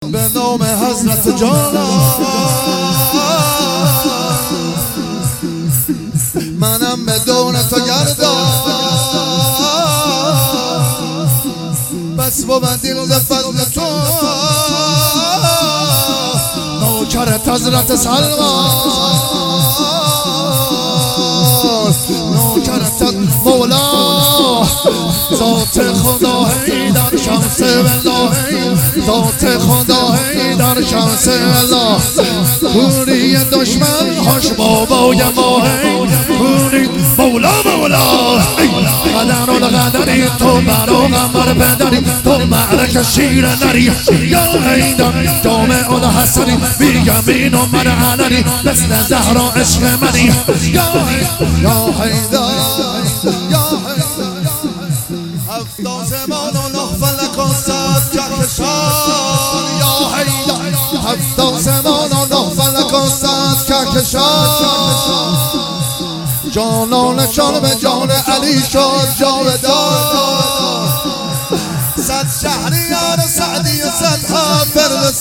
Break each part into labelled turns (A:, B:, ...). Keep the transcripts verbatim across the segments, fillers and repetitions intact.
A: به نام حضرت جانان منم بدون تو گردان بس بود دل ز فضل تو نوکرت حضرت سلمان نوکرت مولا ذات خدا در شمس الله ذات خدا در شمس الله پوری دشمن خوش بابای ما پوری مولا مولا قدر و قدری تو برا غمر پدری تو معرک شیر نری یا حیدر جامع و حسنی بیگمین و من علنی مثل زهرا عشق منی یا حیدر یا حیدر هفتا زمان و نه فلک و صد کهکشان یا حیدر هفتا زمان و نه فلک و صد کهکشان جانانشان به جان علی شد جاودان صد شهریار سعدی و صد حافظ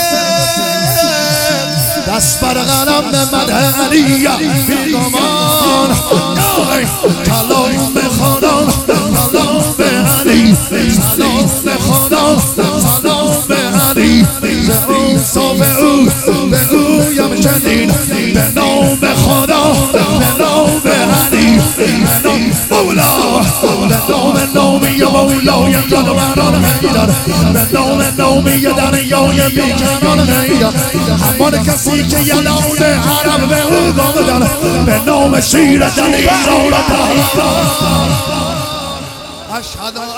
A: دست بر قلم به مدح علی بی گمان کلام به خدا کلام به علی سلام به خدا سلام به علی به او صاف او به او یم چنین به نام خدا به نام به علی به نام مولا به نام نامی مولا یم جانوران حیدر به نام نامی دریای بیکنان حیدر همان کسی که یلان عرب به او گامدن به نام شیر دلیل اشهد